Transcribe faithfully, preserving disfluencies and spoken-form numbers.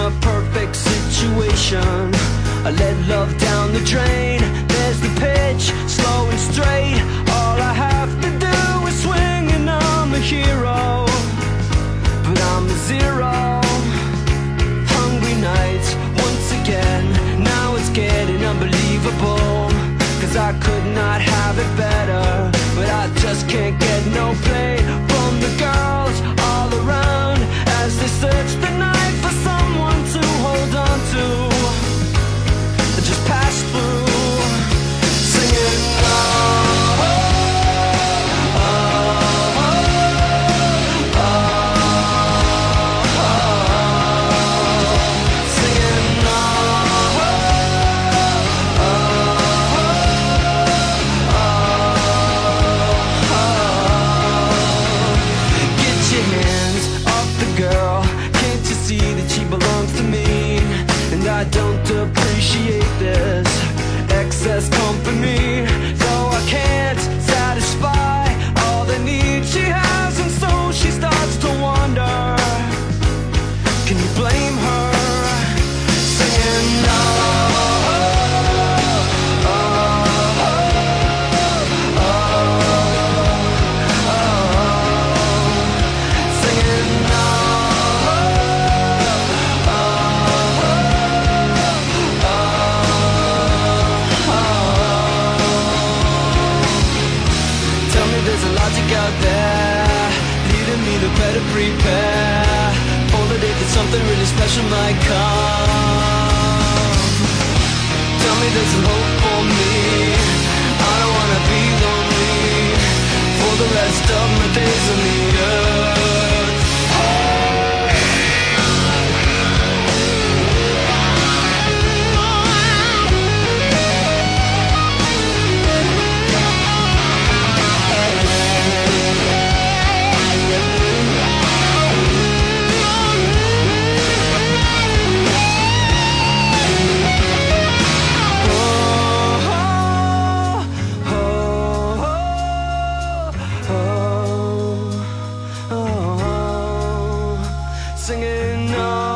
a perfect situation. I let love down the drain. There's the pitch, slow and straight. All I have to do is swing and I'm a hero, but I'm a zero. Hungry nights once again. Now it's getting unbelievable, 'cause I could not have it better, but I just can't get no play from the girls all around as they search the night for someone to hold on to. I just pass through, singing oh, oh, oh, oh, oh, oh, singing oh, oh, oh, oh. Get your hands off the girl, can't you see that she belongs to me? And I don't appreciate this excess company, though I can't satisfy all the needs she has, and so she starts to wander. Can you blame her? Singing oh, oh, oh, oh, oh, oh, singing oh, logic out there, leading me to better prepare for the day that something really special might come. Tell me there's some hope for me, I don't wanna be lonely for the rest of my days on the earth. Singing, oh.